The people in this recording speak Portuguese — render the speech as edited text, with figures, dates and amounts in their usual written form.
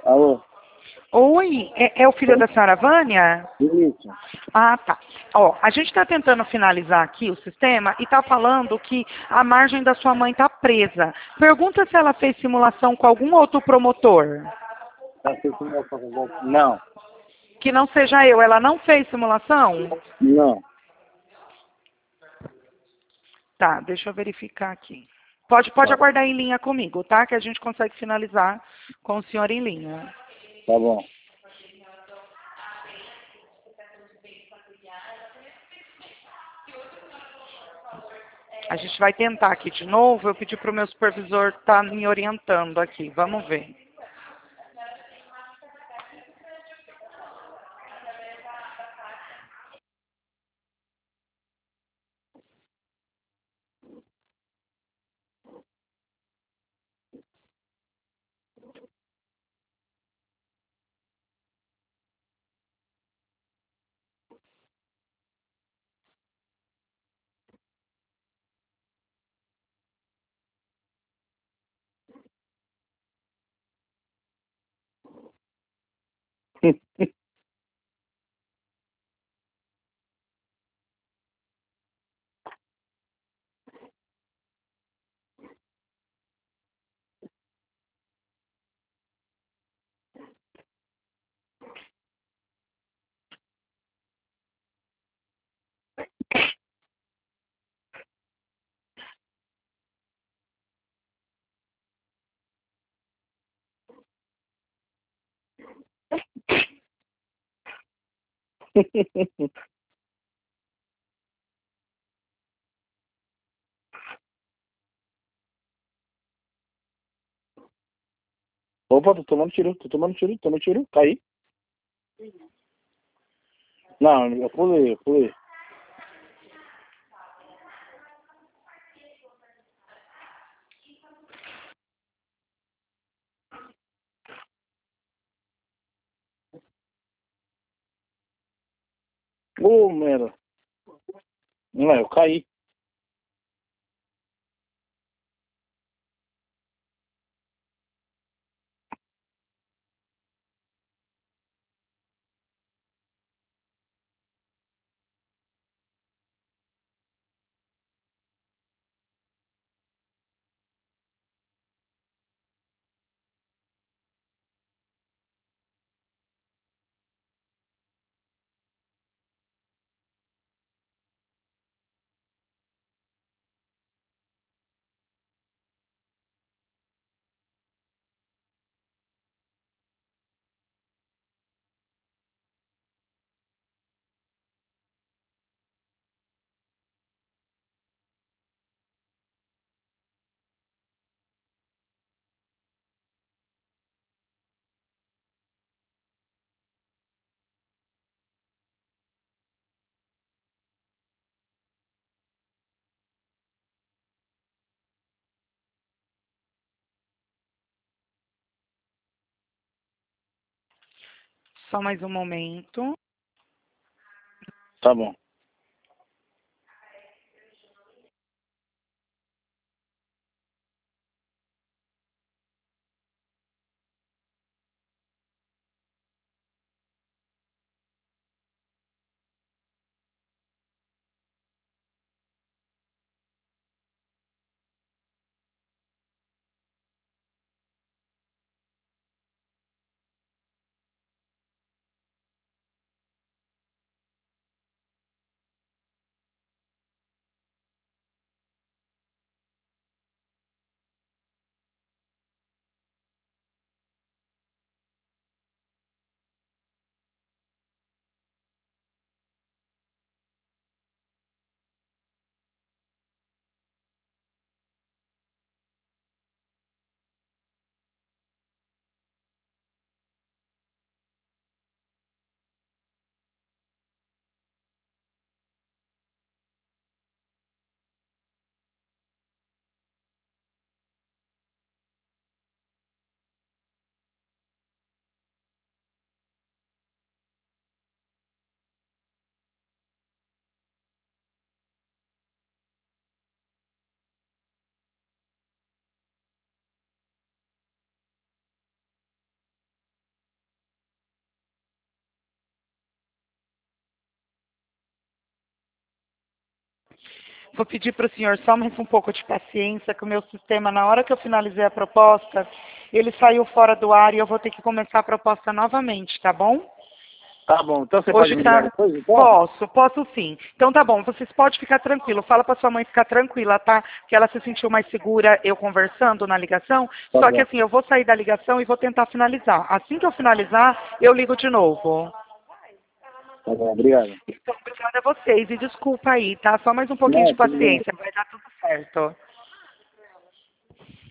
Alô? Oi, é o filho da senhora Vânia? Isso. Ah, tá. Ó, a gente está tentando finalizar aqui o sistema e está falando que a margem da sua mãe está presa. Pergunta se ela fez simulação com algum outro promotor. Não. Que não seja eu. Ela não fez simulação? Não. Tá, deixa eu verificar aqui. Pode aguardar em linha comigo, tá? Que a gente consegue finalizar com o senhor em linha. Tá bom. A gente vai tentar aqui de novo. Eu pedi para o meu supervisor estar me orientando aqui. Vamos ver. Opa, tô tomando tiro. Caí. Não, eu pulei. Ô, merda. Não, eu caí. Só mais um momento. Tá bom. Vou pedir para o senhor só mais um pouco de paciência, que o meu sistema, na hora que eu finalizei a proposta, ele saiu fora do ar e eu vou ter que começar a proposta novamente, tá bom? Tá bom, então você Hoje pode me tá... ligar depois, então? Posso sim. Então tá bom, vocês podem ficar tranquilo. Fala para sua mãe ficar tranquila, tá? Que ela se sentiu mais segura eu conversando na ligação. Tá Só que bom. assim, eu vou sair da ligação e vou tentar finalizar. Assim que eu finalizar, eu ligo de novo. Tá bom, obrigado. Então, obrigada a vocês. E desculpa aí, tá? Só mais um pouquinho de Não, tudo bem. paciência. Vai dar tudo certo.